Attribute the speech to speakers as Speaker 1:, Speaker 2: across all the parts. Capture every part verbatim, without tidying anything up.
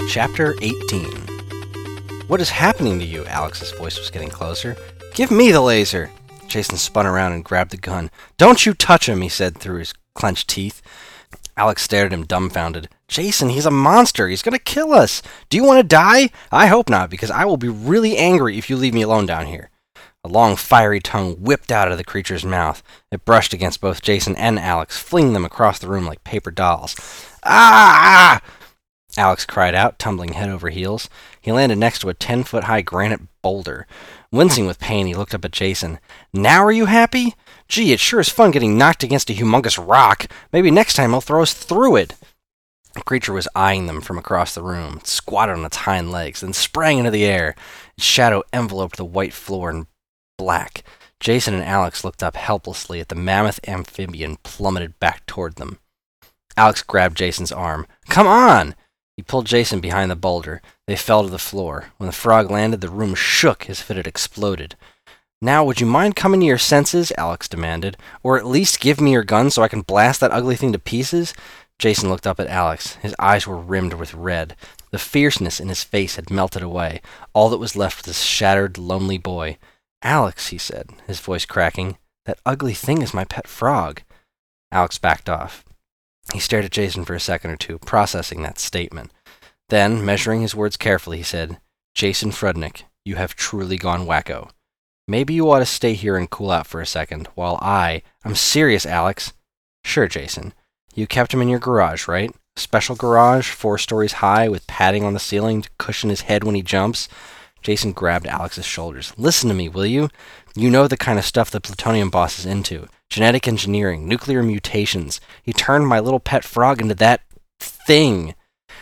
Speaker 1: Chapter eighteen. What is happening to you? Alex's voice was getting closer. Give me the laser! Jason spun around and grabbed the gun. Don't you touch him, he said through his clenched teeth. Alex stared at him dumbfounded. Jason, he's a monster. He's going to kill us. Do you want to die? I hope not, because I will be really angry if you leave me alone down here. A long, fiery tongue whipped out of the creature's mouth. It brushed against both Jason and Alex, flinging them across the room like paper dolls. Ah! Alex cried out, tumbling head over heels. He landed next to a ten-foot-high granite boulder. Wincing with pain, he looked up at Jason. Now are you happy? Gee, it sure is fun getting knocked against a humongous rock. Maybe next time he'll throw us through it. The creature was eyeing them from across the room. It squatted on its hind legs, then sprang into the air. Its shadow enveloped the white floor in black. Jason and Alex looked up helplessly at the mammoth amphibian plummeted back toward them. Alex grabbed Jason's arm. Come on! He pulled Jason behind the boulder. They fell to the floor. When the frog landed, the room shook as if it had exploded. Now, would you mind coming to your senses? Alex demanded. Or at least give me your gun so I can blast that ugly thing to pieces? Jason looked up at Alex. His eyes were rimmed with red. The fierceness in his face had melted away. All that was left was this shattered, lonely boy. Alex, he said, his voice cracking, that ugly thing is my pet frog. Alex backed off. He stared at Jason for a second or two, processing that statement. Then, measuring his words carefully, he said, Jason Frudnick, you have truly gone wacko. Maybe you ought to stay here and cool out for a second, while I... I'm serious, Alex. Sure, Jason. You kept him in your garage, right? Special garage, four stories high, with padding on the ceiling to cushion his head when he jumps. Jason grabbed Alex's shoulders. Listen to me, will you? You know the kind of stuff the Plutonium boss is into. Genetic engineering, nuclear mutations. He turned my little pet frog into that thing.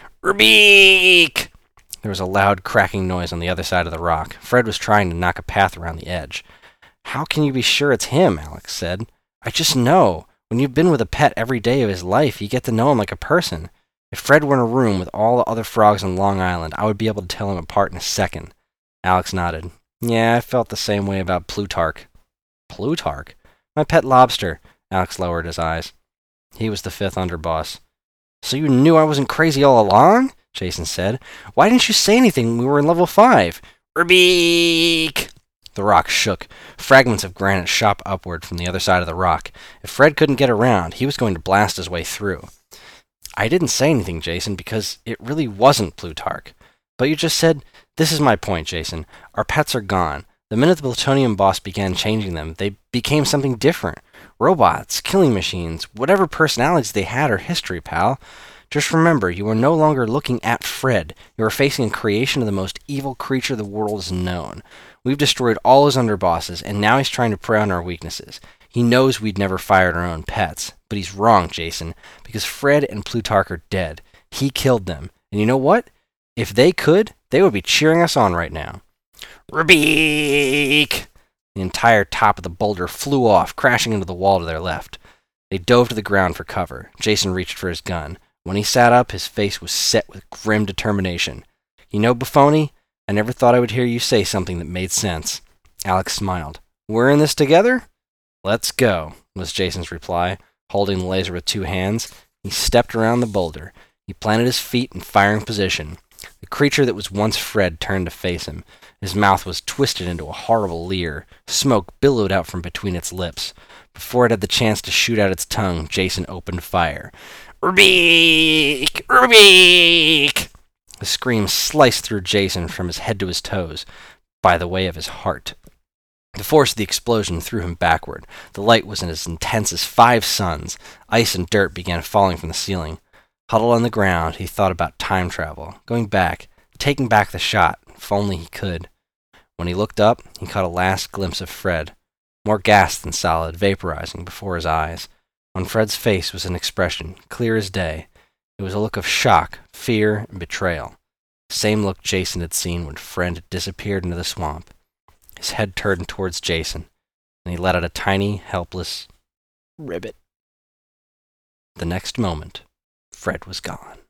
Speaker 1: Rubik! There was a loud cracking noise on the other side of the rock. Fred was trying to knock a path around the edge. How can you be sure it's him? Alex said. I just know. When you've been with a pet every day of his life, you get to know him like a person. If Fred were in a room with all the other frogs on Long Island, I would be able to tell him apart in a second. Alex nodded. Yeah, I felt the same way about Plutarch. Plutarch? My pet lobster. Alex lowered his eyes. He was the fifth underboss. So you knew I wasn't crazy all along? Jason said. Why didn't you say anything when we were in level five? Rubik! The rock shook. Fragments of granite shot upward from the other side of the rock. If Fred couldn't get around, he was going to blast his way through. I didn't say anything, Jason, because it really wasn't Plutarch. But you just said, this is my point, Jason. Our pets are gone. The minute the Plutonium boss began changing them, they became something different. Robots, killing machines, whatever personalities they had are history, pal. Just remember, you are no longer looking at Fred. You are facing a creation of the most evil creature the world has known. We've destroyed all his underbosses, and now he's trying to prey on our weaknesses. He knows we'd never fired our own pets. But he's wrong, Jason, because Fred and Plutarch are dead. He killed them. And you know what? If they could, they would be cheering us on right now. Rubik! The entire top of the boulder flew off, crashing into the wall to their left. They dove to the ground for cover. Jason reached for his gun. When he sat up, his face was set with grim determination. You know, Buffoni, I never thought I would hear you say something that made sense. Alex smiled. We're in this together? Let's go, was Jason's reply, holding the laser with two hands. He stepped around the boulder. He planted his feet in firing position. The creature that was once Fred turned to face him. His mouth was twisted into a horrible leer. Smoke billowed out from between its lips. Before it had the chance to shoot out its tongue, Jason opened fire. Rubik! Rubik! The scream sliced through Jason from his head to his toes, by the way of his heart. The force of the explosion threw him backward. The light was as intense as five suns. Ice and dirt began falling from the ceiling. Huddled on the ground, he thought about time travel, going back, taking back the shot, if only he could. When he looked up, he caught a last glimpse of Fred, more gas than solid, vaporizing before his eyes. On Fred's face was an expression, clear as day. It was a look of shock, fear, and betrayal. The same look Jason had seen when Fred had disappeared into the swamp. His head turned towards Jason, and he let out a tiny, helpless ribbit. The next moment, Fred was gone.